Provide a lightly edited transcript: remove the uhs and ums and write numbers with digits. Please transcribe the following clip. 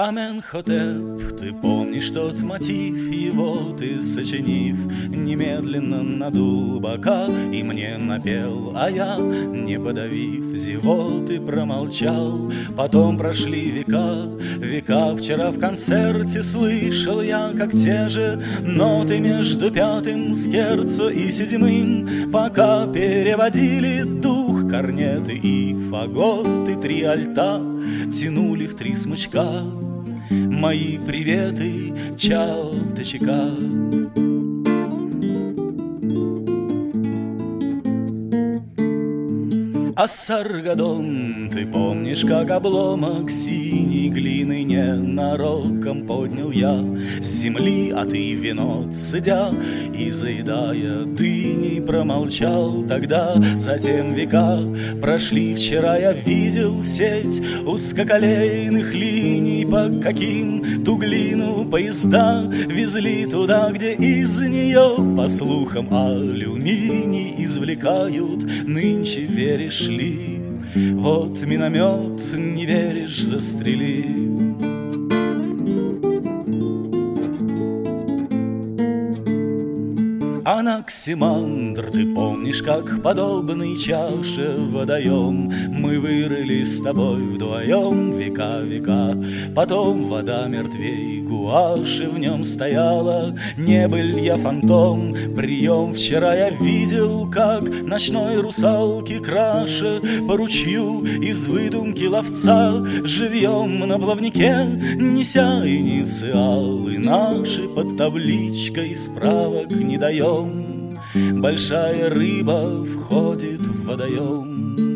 Аменхотеп, ты помнишь тот мотив, его ты, сочинив, немедленно надул бока и мне напел, а я, не подавив зевоты, промолчал. Потом прошли века, века. Вчера в концерте слышал я, как те же ноты между пятым скерцо и седьмым, пока переводили дух корнеты и фаготы, три альта тянули в три смычка мои приветы, чао, ТЧК. А Саргадон, ты помнишь, как обломок синей глины ненароком поднял я с земли, а ты вино цедя и заедая дыней промолчал тогда. Затем века прошли, вчера я видел сеть узкоколейных линий, по каким ту глину поезда везли туда, где из нее, по слухам, алюминий извлекают. Нынче, веришь ли, вот миномет, не веришь, застрели. Анаксимандр, ты помнишь, как подобный чаше водоем мы вырыли с тобой вдвоем века. Потом вода мертвей гуаши в нем стояла, не был я фантом, прием. Вчера я видел, как ночной русалки краше по ручью из выдумки ловца живьем на плавнике, неся инициалы наши под табличкой, справок не даем. Большая рыба входит в водоем.